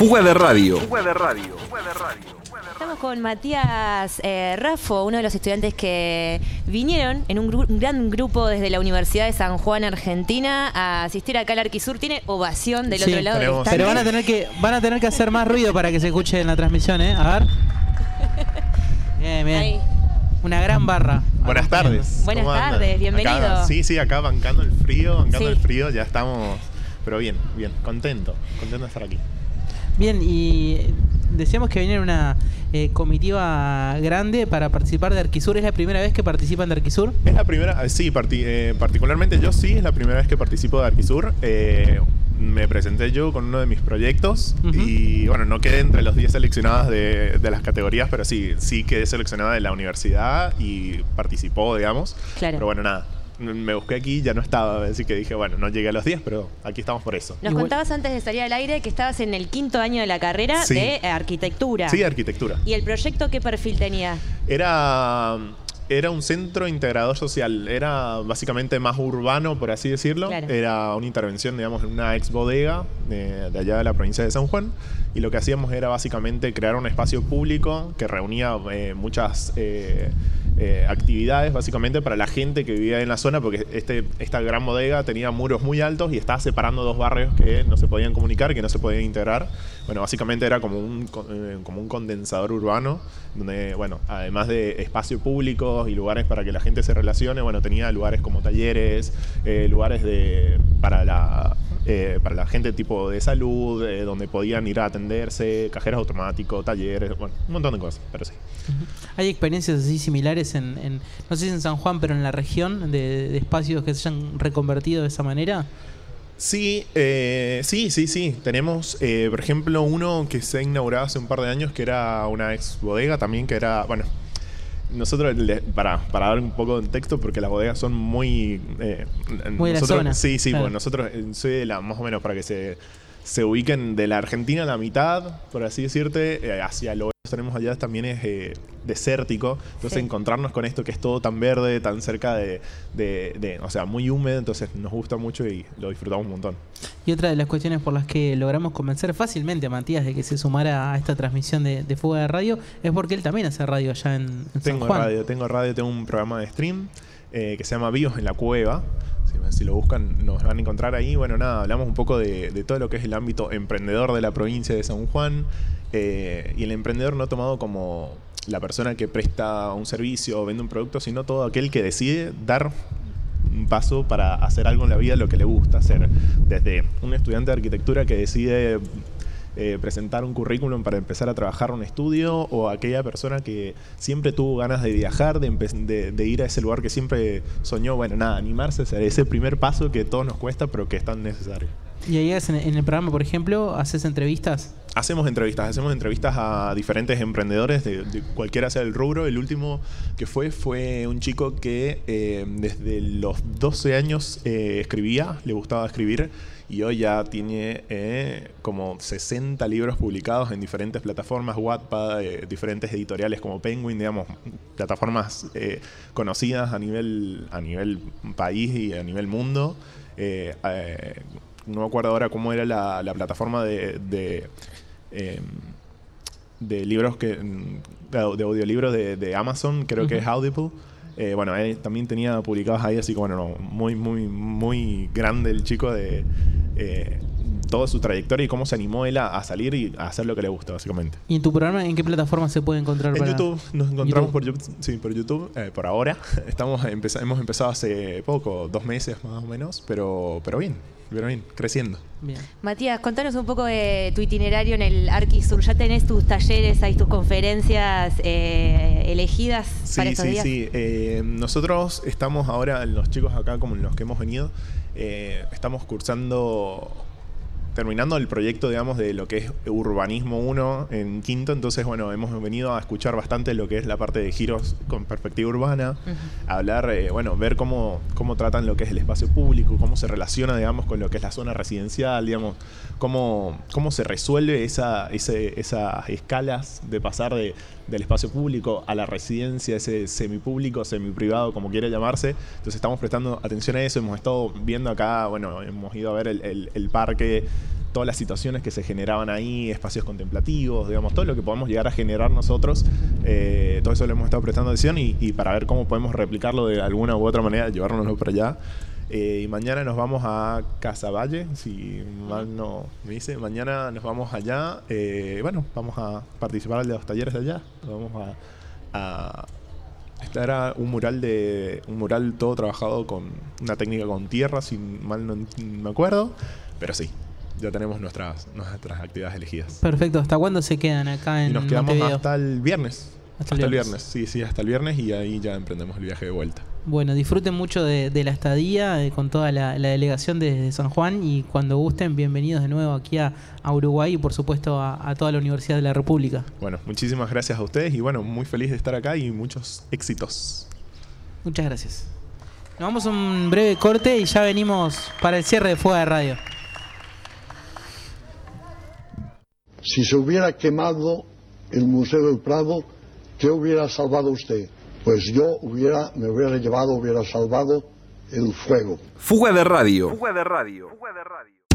Fuga de Radio. Estamos con Matías Raffo, uno de los estudiantes que vinieron en un gran grupo desde la Universidad de San Juan, Argentina, a asistir acá al Arquisur. Tiene ovación del otro lado del estante. Pero van a tener que hacer más ruido para que se escuche en la transmisión, ¿eh? A ver. Bien. Ahí. Una gran barra. Buenas tardes. Buenas tardes, bienvenido. Acá, sí, acá bancando el frío, ya estamos, pero bien, contento de estar aquí. Bien, y decíamos que viene una comitiva grande para participar de Arquisur. ¿Es la primera vez que participan de Arquisur? Es la primera, sí, particularmente yo sí, es la primera vez que participo de Arquisur. Me presenté yo con uno de mis proyectos y bueno, no quedé entre los 10 seleccionados de las categorías, pero sí quedé seleccionada de la universidad y participó, digamos. Claro. Pero bueno, nada. Me busqué aquí, ya no estaba, así que dije, bueno, no llegué a los 10, pero aquí estamos por eso. Nos contabas antes de salir al aire que estabas en el 5º año de la carrera de arquitectura. Sí, arquitectura. ¿Y el proyecto qué perfil tenía? Era un centro integrador social, era básicamente más urbano, por así decirlo. Claro. Era una intervención, digamos, en una ex bodega de allá de la provincia de San Juan. Y lo que hacíamos era básicamente crear un espacio público que reunía muchas actividades básicamente para la gente que vivía en la zona, porque esta gran bodega tenía muros muy altos y estaba separando dos barrios que no se podían comunicar, que no se podían integrar. Bueno, básicamente era como un condensador urbano, donde, bueno, además de espacio público y lugares para que la gente se relacione, bueno, tenía lugares como talleres, lugares para la gente tipo de salud, donde podían ir a atenderse, cajeros automáticos, talleres, bueno, un montón de cosas, pero sí. ¿Hay experiencias así similares no sé si en San Juan, pero en la región, de espacios que se hayan reconvertido de esa manera? Sí. Tenemos, por ejemplo, uno que se ha inaugurado hace un par de años, que era una ex bodega también, que era, bueno, nosotros, para dar un poco de contexto, porque las bodegas son muy de la zona. Sí, claro. Bueno, nosotros soy de más o menos para que se ubiquen de la Argentina, la mitad, por así decirte, hacia el oeste tenemos allá también es desértico, entonces encontrarnos con esto que es todo tan verde, tan cerca o sea, muy húmedo, entonces nos gusta mucho y lo disfrutamos un montón. Y otra de las cuestiones por las que logramos convencer fácilmente a Matías de que se sumara a esta transmisión de Fuga de Radio es porque él también hace radio allá en San Juan. Tengo un programa de stream que se llama Vivos en la Cueva. Si lo buscan nos van a encontrar ahí. Bueno, nada, hablamos un poco de todo lo que es el ámbito emprendedor de la provincia de San Juan, y el emprendedor no tomado como la persona que presta un servicio o vende un producto, sino todo aquel que decide dar un paso para hacer algo en la vida, lo que le gusta hacer, desde un estudiante de arquitectura que decide presentar un currículum para empezar a trabajar en un estudio, o aquella persona que siempre tuvo ganas de viajar, de ir a ese lugar que siempre soñó. Bueno, nada, animarse a hacer ese primer paso que a todos nos cuesta, pero que es tan necesario. ¿Y ahí en el programa, por ejemplo, haces entrevistas? Hacemos entrevistas a diferentes emprendedores de cualquiera sea el rubro. El último que fue un chico que desde los 12 años escribía, le gustaba escribir, y hoy ya tiene como 60 libros publicados en diferentes plataformas, Wattpad, diferentes editoriales como Penguin, digamos, plataformas conocidas a nivel país y a nivel mundo. No me acuerdo ahora cómo era la plataforma de libros de audiolibros de Amazon, creo que es Audible. Bueno, él también tenía publicados ahí, así que bueno, muy grande el chico de toda su trayectoria y cómo se animó él a salir y a hacer lo que le gusta, básicamente. ¿Y en tu programa en qué plataforma se puede encontrar? En YouTube, nos encontramos por YouTube. Sí, por YouTube, por ahora. Hemos empezado hace poco, 2 meses más o menos, pero bien, creciendo. Bien. Matías, contanos un poco de tu itinerario en el Arquisur. ¿Ya tenés tus talleres, hay tus conferencias elegidas para estos días? Sí. Nosotros estamos ahora, los chicos acá como los que hemos venido, estamos terminando el proyecto, digamos, de lo que es Urbanismo 1 en quinto. Entonces, bueno, hemos venido a escuchar bastante lo que es la parte de giros con perspectiva urbana, a hablar, ver cómo tratan lo que es el espacio público, cómo se relaciona, digamos, con lo que es la zona residencial, digamos, cómo se resuelve esas escalas de pasar del espacio público a la residencia, ese semipúblico, semiprivado, como quiera llamarse. Entonces estamos prestando atención a eso, hemos estado viendo acá, bueno, hemos ido a ver el parque todas las situaciones que se generaban ahí, espacios contemplativos, digamos, todo lo que podemos llegar a generar nosotros, todo eso le hemos estado prestando atención y para ver cómo podemos replicarlo de alguna u otra manera, llevárnoslo para allá. Y mañana nos vamos a Casaballe, si mal no me dice. Mañana nos vamos allá. Bueno, vamos a participar de los talleres de allá. Vamos a era un mural todo trabajado con una técnica con tierra, si mal no me acuerdo. Pero sí, ya tenemos nuestras actividades elegidas. Perfecto. ¿Hasta cuándo se quedan acá en Y nos quedamos Montevideo? hasta el viernes. Hasta el viernes. Sí, hasta el viernes y ahí ya emprendemos el viaje de vuelta. Bueno, disfruten mucho de la estadía con toda la delegación de San Juan y cuando gusten, bienvenidos de nuevo aquí a Uruguay y por supuesto a toda la Universidad de la República. Bueno, muchísimas gracias a ustedes y bueno, muy feliz de estar acá y muchos éxitos. Muchas gracias. Nos vamos a un breve corte y ya venimos para el cierre de Fuga de Radio. Si se hubiera quemado el Museo del Prado, ¿qué hubiera salvado usted? Pues yo hubiera salvado el fuego. Fuga de Radio. Fuga de Radio. Fuga de Radio.